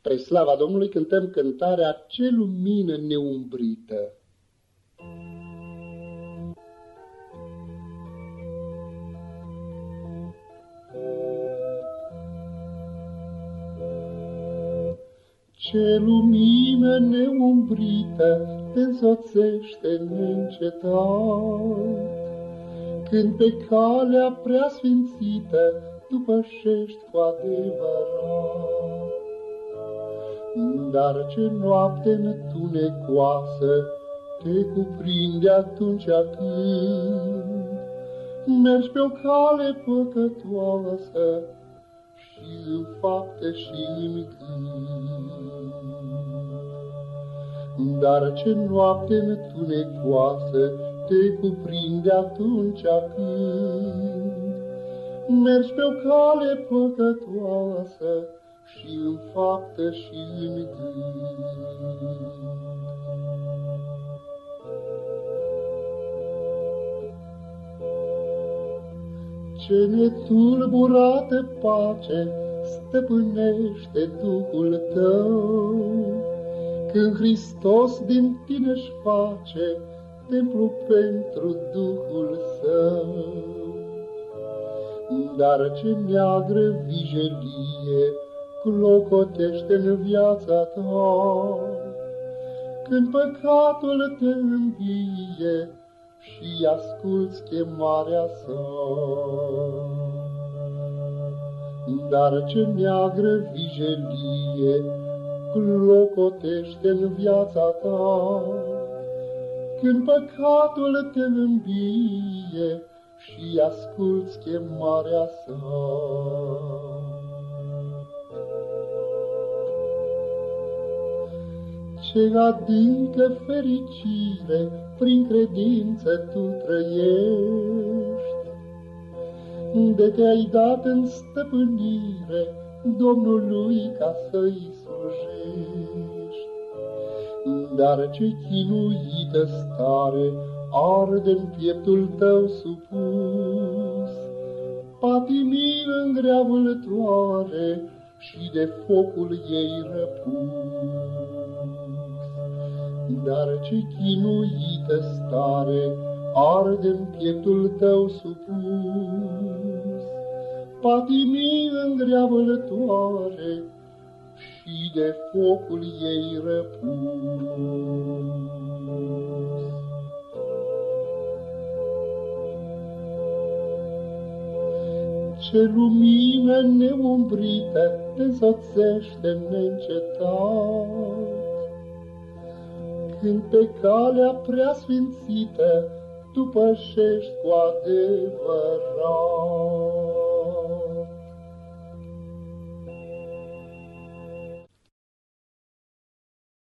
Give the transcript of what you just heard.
Spre slava Domnului cântăm cântarea Ce lumină neumbrită. Ce lumină neumbrită te însoțește neîncetat, când pe calea preasfințită tu pășești cu adevărat. Dar ce noapte întunecoasă te cuprinde atunci când mergi pe o cale păcătoasă și în fapte și în gând. Dar ce noapte întunecoasă te cuprinde atunci când mergi pe o cale păcătoasă și în fapte și în gând. Ce netulburată pace stăpânește Duhul tău, când Hristos din tine-și face templu pentru Duhul Său. Dar ce neagră vijelie clocotește în viața ta, când păcatul te învie și asculți chemarea sa. Dar ce neagră vijelie clocotește în viața ta, când păcatul te învie și asculți chemarea sa. Ce adâncă fericire prin credință tu trăiești, de te-ai dat în stăpânire Domnului ca să-i slujești. Dar ce chinuită stare arde în pieptul tău supus, patimii în grea vâltoare și de focul ei răpus. Dar ce chinuită stare arde în pieptul tău supus, patimii în grea vâltoare și de focul ei răpus. Ce lumină neumbrită te însoțește neîncetat, când pe calea preasfințită tu pășești cu adevărat.